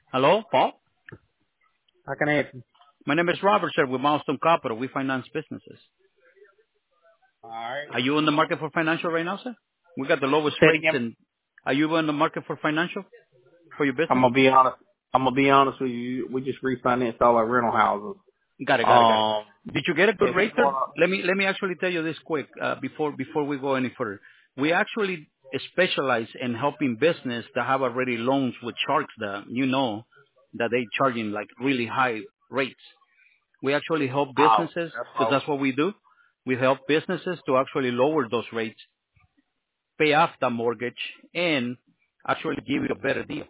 Hello, Paul? How can I help you? My name is Robert, sir, with Milestone Capital. We finance businesses. All right. Are you in the market for financial right now, sir? We got the lowest Say it rates, again. and are you in the market for financial for your I'm business? gonna be honest. I'm gonna be honest with you. We just refinanced all our rental houses. Got it. Did you get a good If rate, you sir? wanna, Let me actually tell you this quick before we go any further. We actually specialize in helping business that have already loans with sharks that that they charging like really high rates. We actually help businesses that's because low. that's what we do. We help businesses to actually lower those rates, pay off the mortgage, and actually give you a better deal.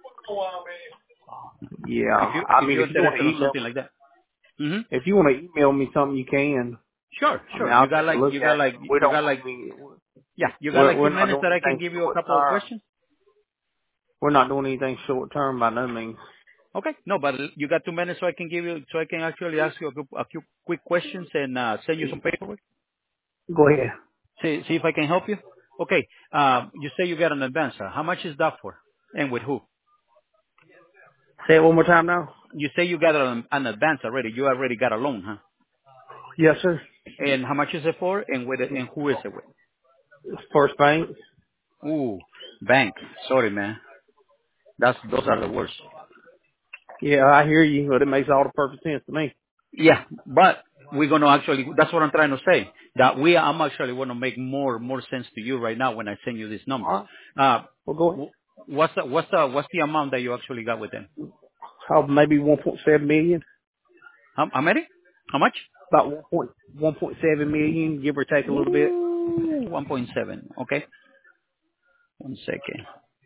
Yeah. If I mean, you're if you wanna interested in email something me, like that. hmm if you wanna email me something, you can. Sure, I mean, sure. I'll take a look at it. But we You don't got do like any. yeah, you got like We're few not minutes doing that I can anything give you a short couple of term. questions. We're not doing anything short term by no means. Okay, no, but you got 2 minutes so I can actually ask you a few quick questions and send you some paperwork. Go ahead. See if I can help you. Okay, you say you got an advance. How much is that for? And with who? Say it one more time now. You say you got an advance already. You already got a loan, huh? Yes, sir. And how much is it for? And and who is it with? It's First Bank. Ooh, bank. Sorry, man. Those are the worst. Yeah, I hear you, but it makes all the perfect sense to me. Yeah, but we're gonna actually. That's what I'm trying to say. That I'm actually gonna make more sense to you right now when I send you these All numbers. right. Uh, Well, go ahead. what's the amount that you actually got with them? How maybe 1.7 million, How many? How much? about 1.7 million, give or take a little bit. Ooh, 1.7. Okay, 1 second.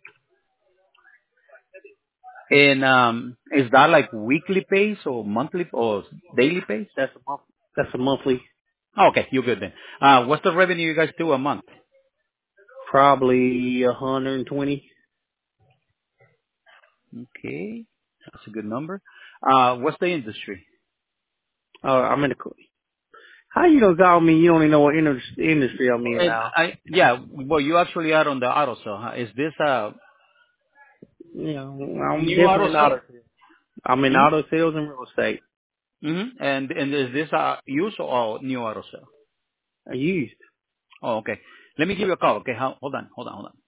And is that like weekly pays or monthly or daily pays? That's a month. That's a monthly, Oh, okay, you're good then. What's the revenue you guys do a month? probably 120. Okay, that's a good number. What's the industry? I'm in the. How you gonna call me? You don't even know what industry I'm in And now. yeah, well, you actually are on the auto sale. Huh? Is this a You know, I'm new definitely auto in sale? auto sales. I'm in Hmm? auto sales and real estate. And is this a used or new auto sale? I used. Oh, okay. Let me give you a call. Okay, hold on.